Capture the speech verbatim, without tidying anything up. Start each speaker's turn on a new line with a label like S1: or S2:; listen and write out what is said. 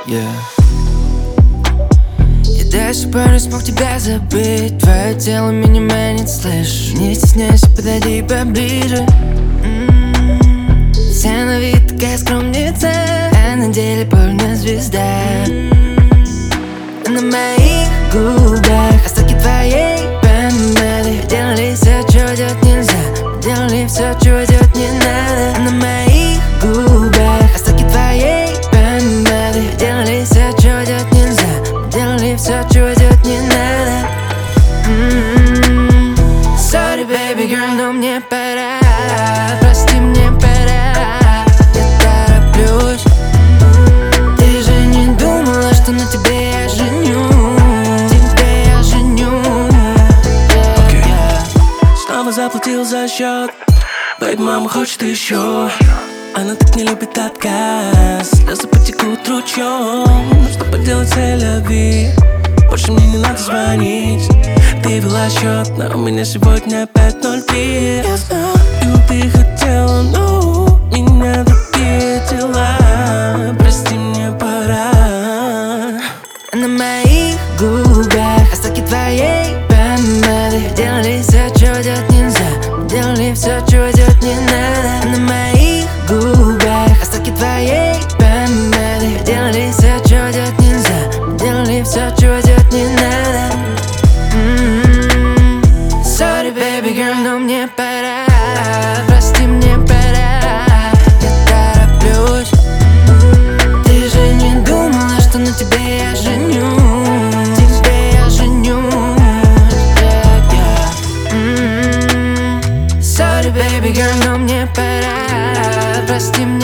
S1: Yeah. Я до сих пор не смог тебя забыть. Твое тело меня манит, слышь. Не стесняйся, подойди поближе. м-м-м. Вся на вид такая скромница, а на деле полная звезда. На моих губах остатки твоей помады. Делали все, чего делать нельзя. Делали все, чего делать не надо. На моих губах остатки твоей помады. Делали все, чего делать нельзя. Делали все, чего делать не надо. м-м-м. Sorry, baby girl, но мне пора. Прости, мне пора. Я тороплюсь. Ты же не думала, что на тебе я женю. Тебе я женю.
S2: Okay. Yeah. Снова заплатил за счет. Бэйби, мама хочет еще. Она так не любит отказ. Слезы потекут ручьем. Что поделать, c'est-la-vie. Больше мне не надо звонить. Ты вела счет, но у меня сегодня опять ноль три. Я знаю, ты хотела, но у меня другие дела. Прости, мне пора.
S1: На моих губах остатки твоей помады. Делали все, чего делать нельзя. Делали все, чего делать не надо. На моих губах остатки твоей помады. Делали все, чего делать нельзя. Делали все, чего делать не надо. м-м-м. Sorry, baby girl, но мне пора. Прости, мне пора. Я тороплюсь. Ты же не думала, что на тебе я женю. Тебе я женю. Yeah, yeah. м-м-м. Sorry, baby girl, но мне пора. Прости,